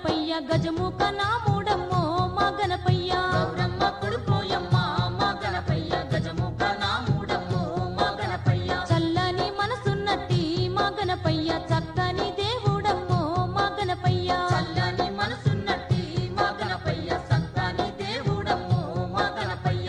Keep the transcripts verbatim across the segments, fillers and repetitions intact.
గణపయ్య గజముఖ నాముడమ్మో మా గణపయ్య గౌరమ్మ కొడుకోయమ్మ మా గణపయ్య గజముఖ నాముడమ్మో మా గణపయ్య చల్లని మనసున్నట్టి మా గణపయ్య చక్కని దేవుడమ్మో మా గణపయ్య చల్లని మనసున్నట్టి మా గణపయ్య చక్కని దేవుడమ్మో మా గణపయ్య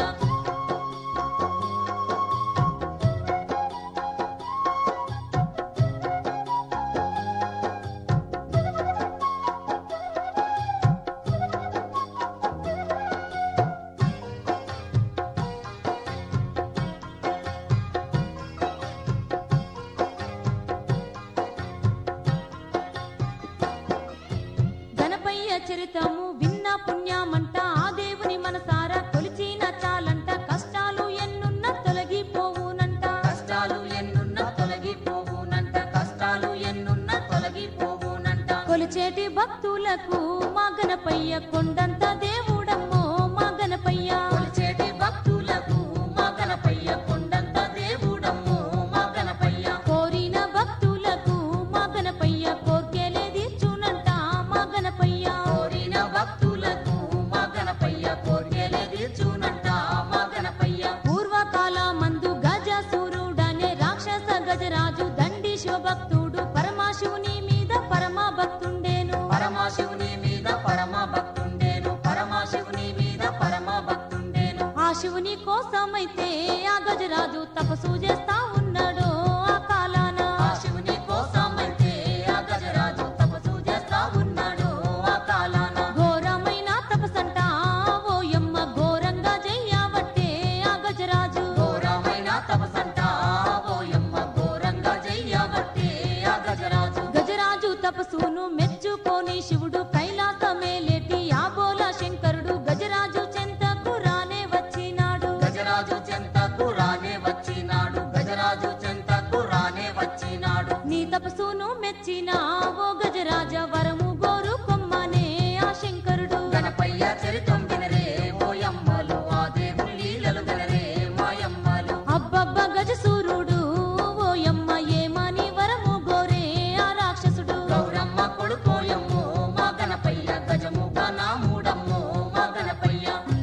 గణపయ్య చరితము విన్న పుణ్యమంట ఆ దేవుని మనసారా కొలిచిన చాలంట కష్టాలు ఎన్నున్న తొలగిపోవునంట కష్టాలు ఎన్నున్న తొలగిపోవునంట కష్టాలు ఎన్నున్న తొలగిపోవునంట కొలిచేటి భక్తులకు మా గణపయ్య కొండంత దేవుడమ్మో మా గణపయ్య కొలిచేటి భక్తులకు మా గణపయ్య కొండంత దేవుడమ్మో మా గణపయ్య కోరిన భక్తులకు మా గణపయ్య కోర్కెలే తీర్చునంట మా గణపయ్య కోరిన భక్తులకు మా గణపయ్య కోర్కెలే తీర్చునంట మా గణపయ్య పూర్వకాల మందు గజాసురుడనే రాక్షస గజరాజు దండి శివభక్తుడు పరమాశివుని మీద పరమ భక్తుండేను పరమశివుని మీద పరమ భక్తుండేను పరమశివుని మీద పరమ భక్తుండేను ఆ శివుని కోసమైతే ఆ గజరాజు తపస్సు చేస్తా ఉన్నాడో ఆ కాలాన ఆ శివుని కోసమైతే ఆ గజరాజు తపస్సు చేస్తా ఉన్నాడు ఆ కాలాన ఘోరమైన తపసంట ఓయమ్మ ఘోరంగా చెయ్యబట్టే ఆ గజరాజు ఘోరమైన తపసంట ఓయమ్మ ఘోరంగా చెయ్యబట్టే ఆ గజరాజు గజరాజు తపస్సును మెచ్చుకొని శివుడు కైలాసమేలేటి ఆ బోల శంకరుడు గజరాజు చెంతకు రానే వచ్చినాడు గజరాజు చెంతకు రానే వచ్చినాడు గజరాజు చెంతకు రానే వచ్చినాడు నీ తపస్సును మెచ్చిన ఓ గజరాజ వరము గోరు కొమ్మనే ఆ శంకరుడు గణపయ్య చరితం వినరే ఓయమ్మలు ఆ దేవుని లీలలు వినరే మాయమ్మలు అబ్బబ్బ గజసూరుడు ఓయమ్మ ఏమని వరము గోరే ఆ రాక్షసుడు గౌరమ్మ కొడుకోయమ్మో మా గణపయ్య గజముఖ నాముడమ్మో మా గణపయ్య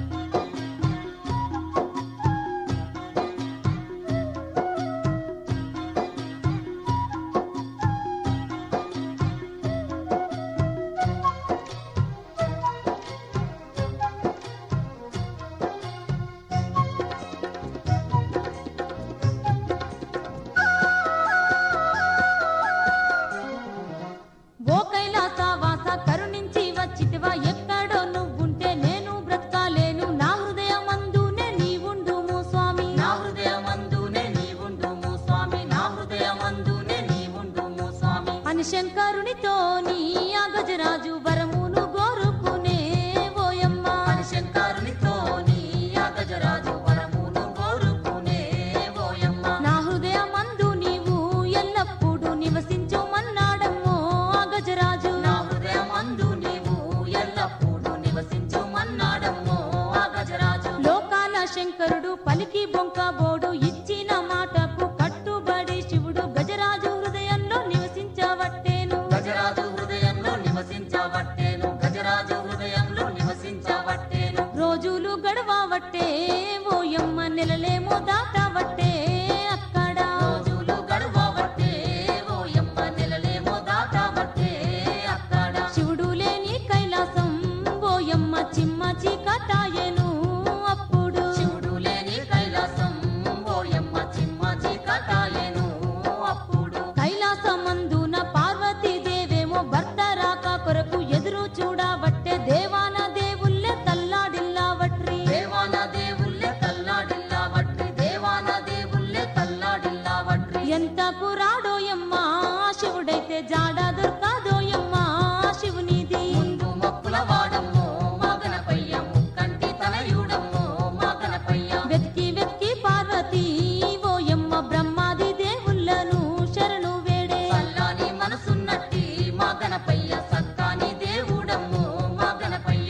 ఓ కైలాసవాస కరుణించి వచ్చితివా ఎక్కడో నువ్వుంటే నేను బ్రతకాలేను నా హృదయమందునే నీవుండుము స్వామి నా హృదయమందునే నీవుండుము స్వామి నా హృదయమందునే నీవుండుము స్వామి అని శంకరునితో నీ ఆ గజరాజు వరమును గోరుకునే ఓయమ్మ అని శంకరునితో నీ ఆ గజరాజు వరమును కోరుకునే ఓయమ్మ నా హృదయమందు నీవు ఎల్లప్పుడూ నివసించుమన్నాడమ్మో ఆ గజరాజు నా హృదయమందు నీవు ఎల్లప్పుడూ నివసించుమన్నాడమ్మో ఆ గజరాజు లోకాల శంకరుడు పలికి బొంకబోడు ఇచ్చిన మాటకు కట్టుబడి శివుడు గజరాజు హృదయంలో నివసించవట్టేను గజరాజు హృదయంలో నివసించవట్టేను గజరాజు హృదయంలో నివసించవట్టేను రోజులు గడవవట్టే ఓయమ్మ నెలలేమో దాటవట్టే అక్కడ రోజులు గడువవట్టే ఓయమ్మ నెలలేమో దాటవట్టే అక్కడ శివుడు లేని కైలాసం ఓయమ్మ చిమ్మ చీకటాయెను అప్పుడు శివుడు లేని కైలాసం ఓయమ్మ చిమ్మ చీకటాయెను అప్పుడు కైలాసమందున పార్వతీదేవేమో భర్త రాక కొరకు ఎదురు చూడబట్టే దేవాన దేవుళ్ళే తల్లాడిల్లావట్రి దేవాన దేవుళ్ళే తల్లాడిల్లావట్రి దేవాన దేవుళ్ళే తల్లాడిల్లావట్రి ఎంతకు రాడోయమ్మ శివుడైతే జాడ దొరకాదోయమ్మ శివునిది ముందు మొక్కుల వాడమ్మో మా గణపయ్య ముక్కంటి తనయుడమ్మో మా గణపయ్య వెతికి వెతికి పార్వతీ ఓయమ్మ బ్రహ్మాది దేవుళ్ళను శరణు వేడే చల్లని మనసున్నట్టి మా గణపయ్య సక్కాని దేవుడమ్మో మా గణపయ్య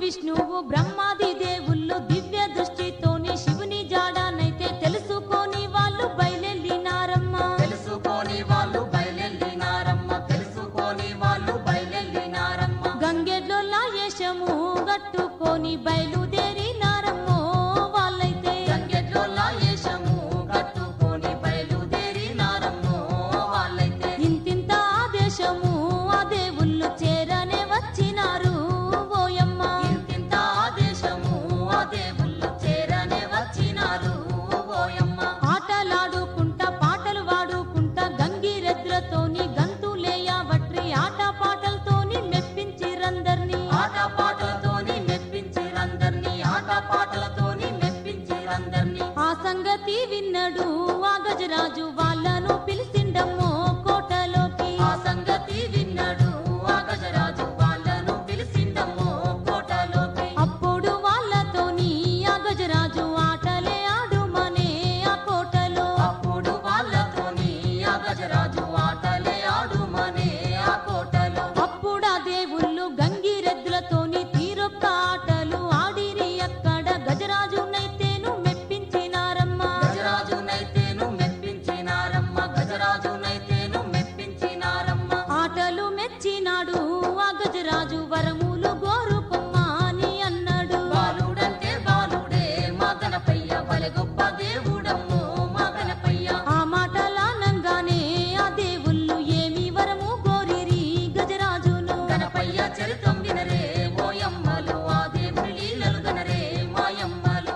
విష్ణువు బ్రహ్మాది దేవుళ్ళు దివ్య దృష్టితోని శివుని జాడానైతే తెలుసుకొని వాళ్ళు బయలెళ్ళినారమ్మా. తెలుసుకొని వాళ్ళు బయలెళ్ళినారమ్మ తెలుసుకొని వాళ్ళు బయలెళ్ళినారమ్మ గంగెడ్లో లాయేషము గట్టుకొని బయలుదేరినారమ్మో వాళ్ళైతే. గంగెట్లో లాయేషము కట్టుకొని బయలుదేరినారమ్మో వాళ్ళైతే ఇంతింత ఆదేశము ఆ దేవుళ్ళు చేరనే వచ్చినారు ఓయమ్మ. ఇంతింత ఆదేశము ఆ దేవుళ్ళు చేరనే వచ్చినారు ఓయమ్మ ఆటలాడుకుంటా పాటలు వాడుకుంటా గంగిరెద్దులతోని గంతులేయబట్టి ఆట పాటలతోని మెప్పించిరందర్నీ. ఆట పాటలతోని మెప్పించిరందర్నీ ఆట పాటలతోని మెప్పించిరందర్నీ ఆ సంగతి విన్నడు ఆ గజరాజు వాళ్ళను పిలిచిండమ్మో కోటలోకి. ఆ సంగతి విన్నాడు ఆ గజరాజు వాళ్ళను పిలిచిందమ్మో కోటలోకి అప్పుడు వాళ్ళతోని ఆ గజరాజు ఆటలే ఆడుమనే ఆ కోటలో. అప్పుడు వాళ్ళతోని ఆ గజరాజు ఆటలే ఆడుమనే ఆ కోటలో అప్పుడా దేవుళ్ళు గంగిరెద్దులతోని తీరొక్క ఆటలు ఆడిరి అక్కడ గజరాజునైతేను మెప్పించినారమ్మా. గజరాజునైతేను మెప్పించినారమ్మ గజరాజునైతేను మెప్పించినారమ్మ ఆటలు మెచ్చినాడు ఆ గజరాజు వరములు గోరుకొమ్మా అని అన్నాడు. బాలుడంటే బాలుడే మా గణపయ్య బలె గొప్ప దేవుడమ్మో మా గణపయ్య ఆ మాటలానంగానే ఆ దేవుళ్ళు ఏమి వరము గోరిరి గజరాజును. గణపయ్య చరితం వినరే ఓయమ్మలు ఆ దేవుని లీలలు గనరే మాయమ్మలు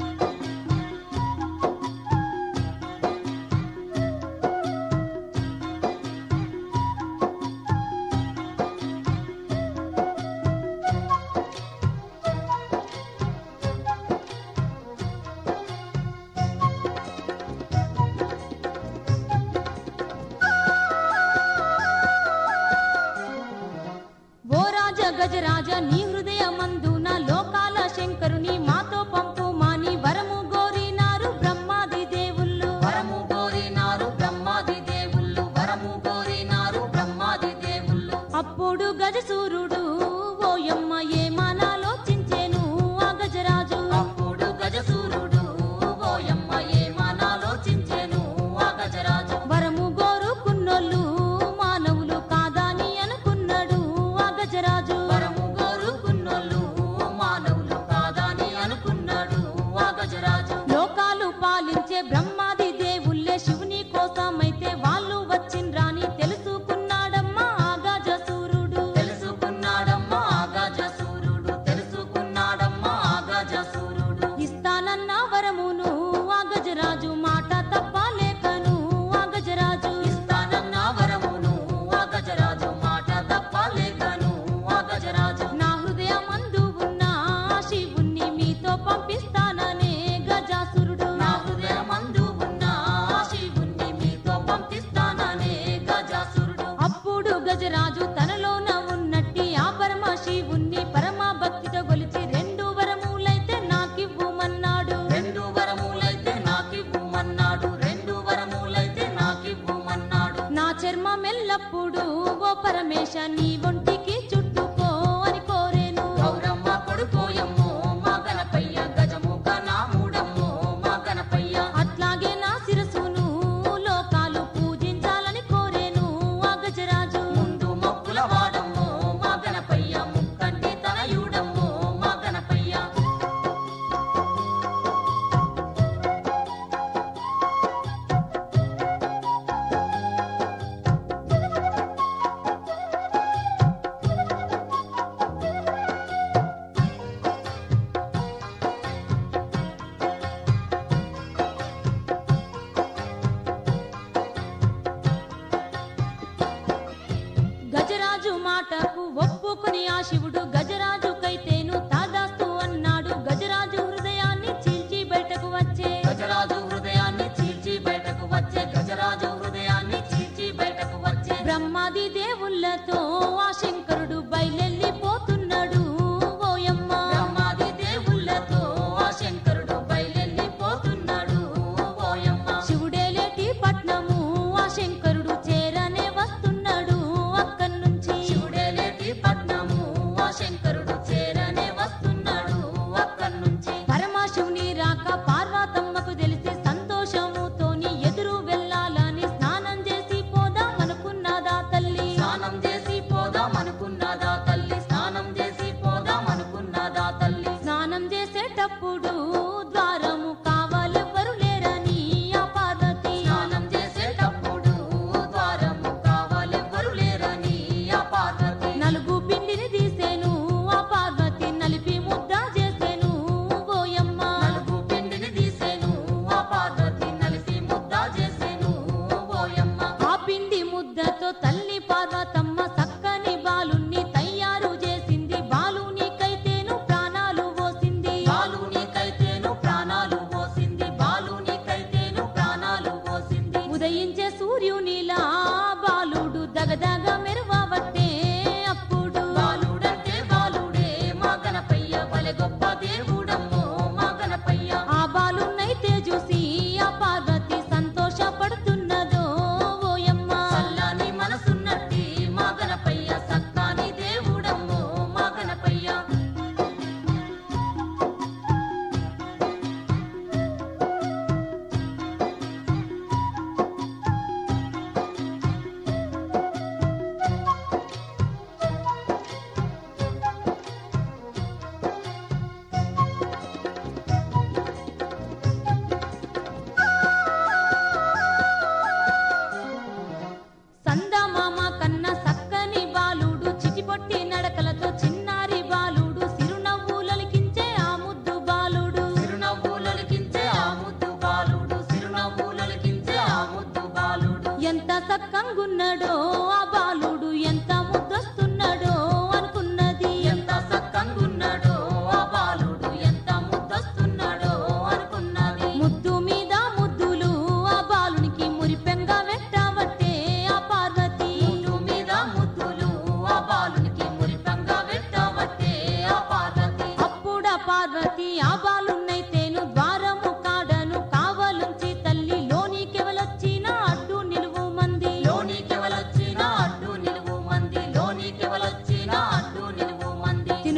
ఓ రాజ గజరాజ నీ హృదయమందున లోకాల శంకరుని మాతో పంపు మాని వరము గోరినారు బ్రహ్మాది దేవుళ్ళు. వరము కోరినారు బ్రహ్మాది దేవుళ్ళు వరము కోరినారు బ్రహ్మాది దేవుళ్ళు అప్పుడు గజసూరుడు ఓయమ్మ ఏమనాలోచించేను ఆ గజరాజు. అప్పుడు గజసూరుడు ఓయమ్మ ఏమనాలోచించెను ఆ గజరాజు వరము గోరుకున్నోళ్ళు మానవులు కాదని అనుకున్నాడు ఆ గజరాజు. వరము గోరు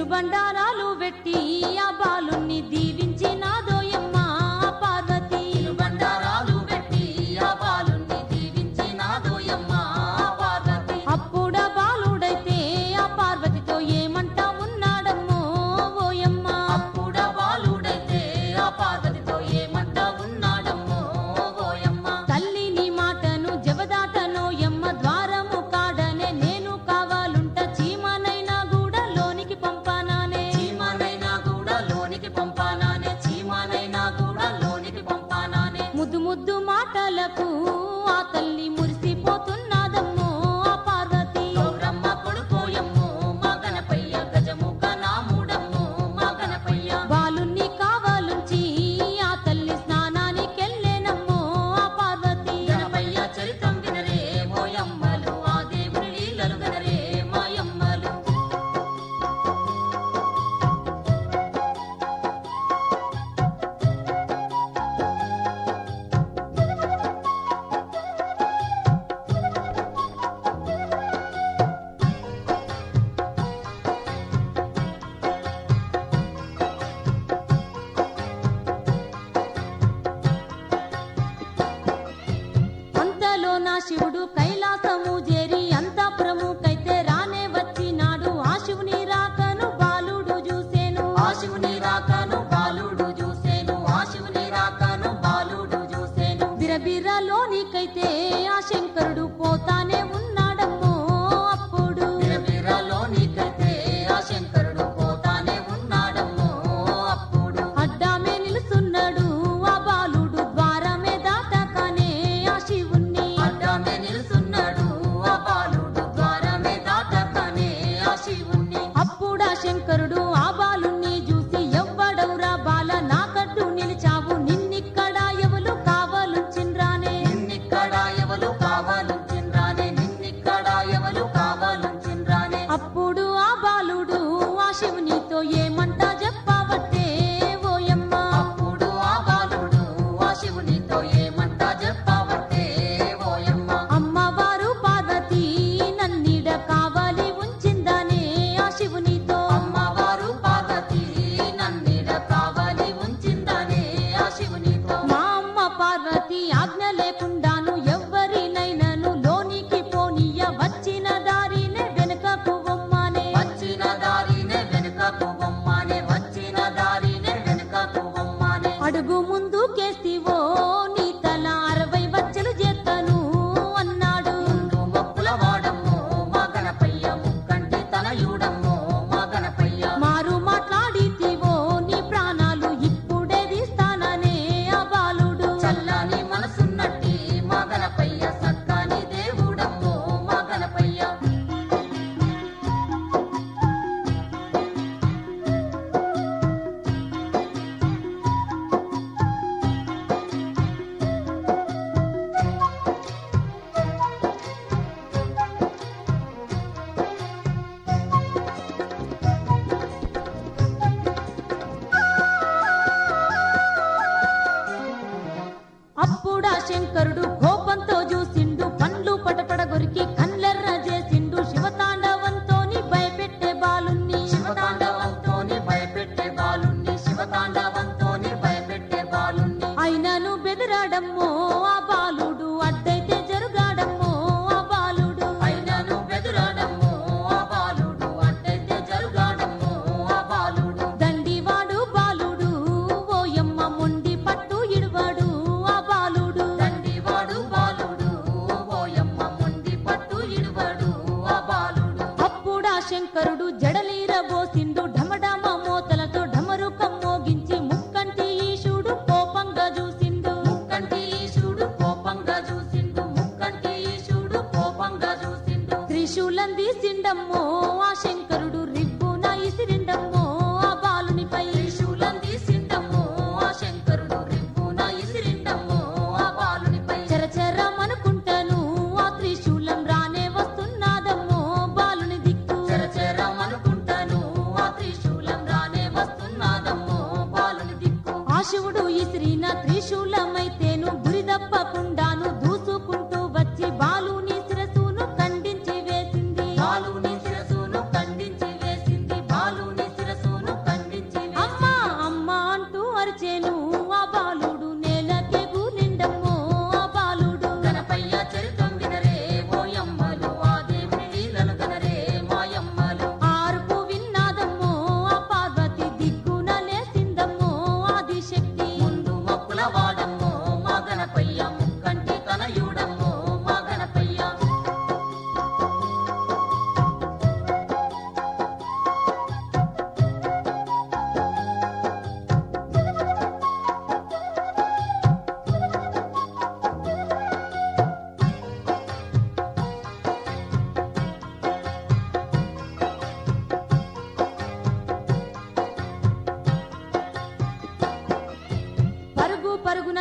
తినుబండారాలు పెట్టి ఆ బాలుణ్ణి దీవించినాదోయమ్మ ఆ పార్వతి. బండారాలు పెట్టి ఆ బాలుణ్ణి దీవించినాదోయమ్మ ఆ పార్వతి. అప్పుడ బాలుడైతే ఆ పార్వతితో ఏమంట ఉన్నాడమ్మో ఓయమ్మ. అప్పుడ బాలుడైతే ఆ పార్వతితో ఏమంట ఉన్నాడమ్మో ఓయమ్మ. తల్లి నీ మాటను జవదాటనోయమ్మ ద్వారము కాడనే నేను కావాలుంట చీమనైనా కూడా లోనికి పంపానానే. చీమనైనా కూడా లోనికి పంపానానే. చీమనైనా కూడా లోనికి పంపానానే. ముద్దు ముద్దు మాటలకు ఆ తల్లి మురిసిపోతున్నదమ్మో ఆ పార్వతి. గౌరమ్మ కొడుకోయమ్మో మా గణపయ్య గజముఖ నాముడమ్మో మా గణపయ్య. బాలుణ్ణి కావాలుంచి ఆ తల్లి స్నానానికెళ్ళేనమ్మో ఆ పార్వతి. గణపయ్య చరితం వినరే మోయమ్మలు ఆ దేవుని లీలలు గనరే మాయమ్మలు. అంతలో నా శివుడు కైలాసము చేరి అంతఃపురముకైతే రానే వచ్చినాడు. ఆ శివుని రాకను బాలుడు చూసేను. ఆ శివుని రాకను బాలుడు చూసేను. ఆ శివుని రాకను బాలుడు చూసేను. బిరబిరలోనికైతే ఆ శంకరుడు పోతానే ఉన్నాడమ్మో అప్పుడు. బిరబిరలోనికైతే ఆ శంకరుడు పోతానే ఉన్నాడమ్మో అప్పుడు. అడ్డామే నిలుసున్నాడు ఆ బాలుడు ద్వారమే దాటకనే ఆ శివుణ్ణి. అడ్డామే నిలుసున్నాడు ఆ బాలుడు ద్వారమే దాటకనే ఆ శివుణ్ణి. అప్పుడా శంకరుడు ఆ బాలుణ్ణి చూసి ఎవ్వడవురా బాల నాకడ్డు నిలిచావు నిన్నిక్కడ ఎవలు కావాలుంచిన్రానే. నిన్నిక్కడ ఎవలు కావాలుంచిన్రానే. నిన్నిక్కడ ఎవలు కావాలుంచిన్రానే. అప్పుడు ఆ బాలుడు ఆ శివునితో ఏమంట చెప్పవట్టే ఓయమ్మ. అప్పుడు ఆ బాలుడు ఆ శివునితో ఏమంట చెప్పవట్టే ఓయమ్మ. అమ్మవారు పార్వతి నన్నిడ కావాలి ఉంచిందానే ఆ శివునితో. అమ్మవారు పార్వతి నన్నిడ కావాలి ఉంచిందానే ఆ శివునితో. మా అమ్మ పార్వతి ఆజ్ఞ లేకుండాను ఎవ్వరినైనాను లోనికి పోనీయ వచ్చిన దారినే వెనుకకు బొమ్మనే. వచ్చిన దారినే వెనుకకు బొమ్మనే. వచ్చిన దారినే వెనుకకు బొమ్మనే. అడుగు ముందు కేస్తివో నీ తల అరవై వచ్చలు చేస్తాను అన్నాడు. ముందు మొక్కుల వాడమ్మో మా గణపయ్య. ముక్కంటి తనయుడమ్మో మా గణపయ్య. మారు మాట్లాడితివో నీ ప్రాణాలు ఇప్పుడే తీస్తాననే ఆ బాలుడు. చల్లని మనసున్నట్టి మా గణపయ్య. సక్కని దేవుడమ్మో మా గణపయ్య. అప్పుడా శంకరుడు కోపంతో చూసిండు పండ్లు పటపడ గొరికి కళ్ళెర్ర చేసిండు. శివతాండవంతోని భయపెట్టే బాలుణ్ణి. శివతాండవంతోని భయపెట్టే బాలుణ్ణి. శివతాండవంతోని భయపెట్టే బాలుణ్ణి. అయినను బెదిరాడమ్మో ఆ బాలుడు అడ్డైతే జరుగాడమ్మో ఆ బాలుడు. అయినను బెదురాడమ్మో ఆ బాలుడు. అడ్డైతే జరుగాడమ్మో ఆ బాలుడు. దండివాడు బాలుడు ఓయమ్మ మొండి పట్టు ఇడువాడు ఆ బాలుడు. దండివాడు బాలుడు ఓయమ్మ మొండి పట్టు ఇడువడు ఆ బాలుడు. అప్పుడా శంకరుడు జడలీరబోసిండు ఢమఢమ మోతలతో ఢమరుకం మోగించి ముక్కంటి ఈశుడు కోపంగా చూసిండు. ముక్కంటి ఈశుడు కోపంగా చూసిండు. ముక్కంటి ఈశుడు కోపంగా చూసిండు. త్రిశూలం తీసిండమ్మో ఆ శంకరుడు రిబ్బున ఇసిరిండమ్మో ఆ బాలునిపై. త్రిశూలం తీసిండమ్మో ఆ శంకరుడు రివ్వున ఇసిరిండమ్మో ఆ బాలునిపై. చరచరమనుకుంటాను ఆ త్రిశూలం రానే వస్తున్నాదమ్మో బాలుని దిక్కు. చరచరమనుకుంటాను ఆ త్రిశూలం రానే వస్తున్నాదమ్మో బాలుని దిక్కు. ఆ శివుడు ఇసిరిన త్రిశూలమైతేను గురి తప్పకుండాను దూసుకుంటూ వచ్చి బాలుని శిరసును ఖండించి వేసింది. బాలుని శిరసును ఖండించి వేసింది. బాలుని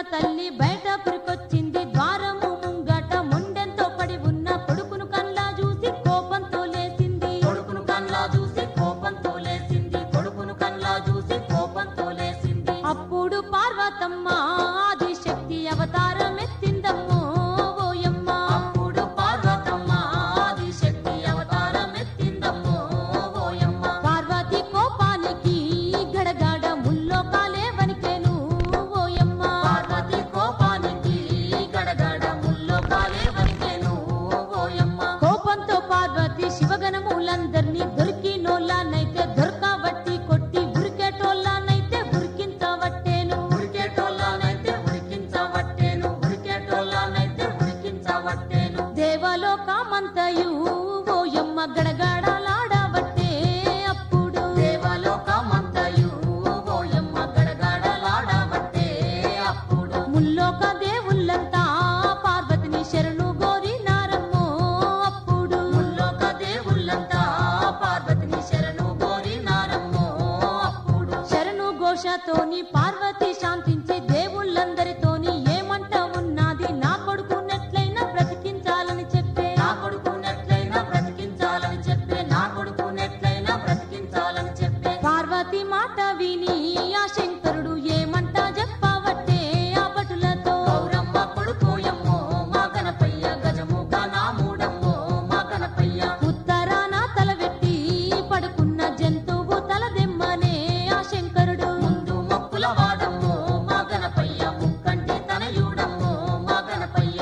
తల్లి బయట పురికొచ్చింది ద్వారము ముంగట మొండెంతో పడి ఉన్న కొడుకును కల్లా చూసి కోపంతో లేసింది కొడుకును కల్లా చూసి కోపంతో లేసింది కొడుకును కల్లా చూసి కోపంతో లేసింది అప్పుడు పార్వతమ్మ ఆదిశక్తి అవతారం ఎత్తిందమ్మో ఓయమ్మ అప్పుడు పార్వతమ్మ ఆదిశక్తి అవతారం ఎత్తిందమ్మో ఓయమ్మ పార్వతి కోపానికి గడగడ ముల్లోకాలే వణికెను ఓయమ్మ పార్వతి కోపానికి గడగడ ముల్లోకాలే వణికెను ఓయమ్మ కోపంతో పార్వతి శివగణములందరినీ దొరికినోళ్ళనైతే దొరకబట్టి కొట్టి ఉరికేటోళ్ళనైతే ఉరికించవట్టేను ఉరికేటోళ్ళనైతే ఉరికించవట్టేను ఉరికేటోళ్ళనైతే ఉరికించవట్టేను దేవలోకమంతయు ఓయమ్మ గడగడలాడబట్టే అప్పుడు దేవలోకమంతయు ఓయమ్మ గడగడలాడబట్టే అప్పుడు ముల్లోక దేవుళ్ళంతా పార్వతిని శరణు గోరినారమ్మో అప్పుడు ముల్లోక దేవుళ్ళంతా పార్వతిని శరణు కోరినారమ్మో అప్పుడు శరణు ఘోషతోని పార్వతి శాంతించి దేవుళ్ళందరితోని ఏమంట ఉన్నది నా కొడుకునెట్లయినా బ్రతికించాలని చెప్పే నా కొడుకునెట్లయినా బ్రతికించాలని చెప్పే నా కొడుకునెట్లయినా బ్రతికించాలని చెప్పే పార్వతి మాట విని ఆ శంకరుడు ఏమంట చెప్పవట్టే ఆ భటులతో గౌరమ్మ కొడుకోయమ్మో మా గణపయ్య గజముఖ నా మూడమ్మో మా గణపయ్య ఉత్తరాన తలవెట్టి పడుకున్న జంతువు తలదెమ్మనే ఆ శంకరుడు ముందు మొక్కుల వాడమ్మో మా గణపయ్య ముక్కంటి తనయుడమ్మో మా గణపయ్య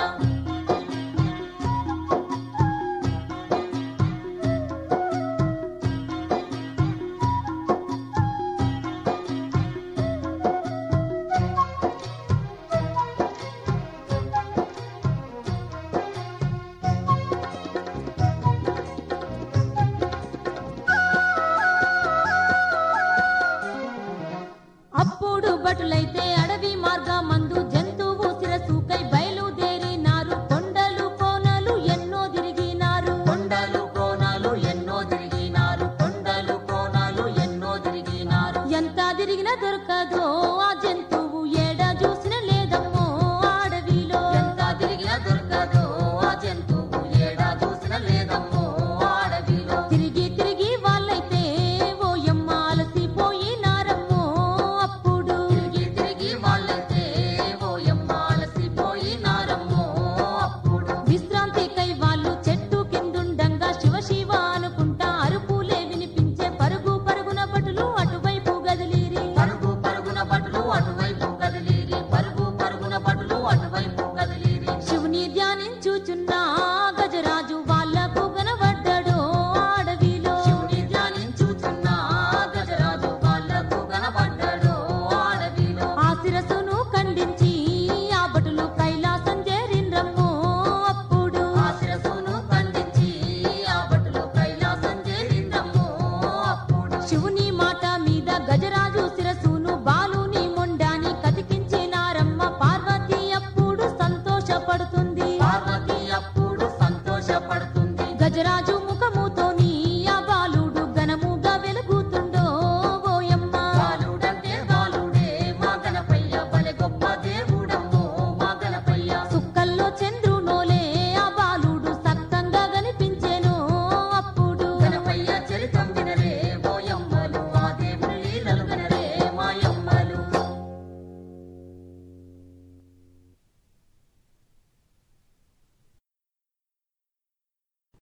అప్పుడు భటులైతే అడవి మార్గమందు జంతువు శిరసుకై బయలుదేరినారు కొండలు కోనలు ఎన్నో తిరిగినారు కొండలు కోణాలు ఎన్నో తిరిగినారు కొండలు కోణాలు ఎన్నో తిరిగినారు ఎంత తిరిగినా దొరకదో ఆ జంతువు ఏడ చూసిన లేదమ్మో ఆ అడవిలో ఎంత తిరిగినా దొరకదో ఆ జంతువు ఏడా చూసిన లేదమ్మో ఆ అడవిలో తిరిగి తిరిగి వాళ్ళైతే ఓయమ్మ అలసిపోయినారమ్మో అప్పుడు తిరిగి తిరిగి వాళ్ళైతే ఓయమ్మ అలసిపోయినారమ్మో అప్పుడు విశ్రాంతికై వాళ్ళు చెట్టు కిందుండంగా శివ శివ అనుకుంటా అరుపులే వినిపించే పరుగు పరుగున భటులు అటువైపు గదిలిరి పరుగు పరుగున బటులు అటువైపు కదిలిరి పరుగు పరుగున బటులు అటువైపు కదిలిరి శివుని ధ్యానించుచున్న గజరాజు వాళ్ళకు కనబడ్డాడు ఆ అడవిలో శివుని ధ్యానించుచున్న గజరాజు వాళ్ళకు కనబడ్డాడు ఆ అడవిలో ఆ శిరస్సును ఖండించి ఆ భటులు కైలాసం చేరిండ్రమ్మో అప్పుడు ఆ శిరస్సును ఖండించి ఆ బటులు కైలాసం చేరిందమ్మో అప్పుడు శివుని మాట మీద గజరాజు శిరస్సును బాలుని మొండాని కతికించినారమ్మ పార్వతి అప్పుడు సంతోషపడుతుంది పార్వతి అప్పుడు సంతోషపడుతుంది గజరాజు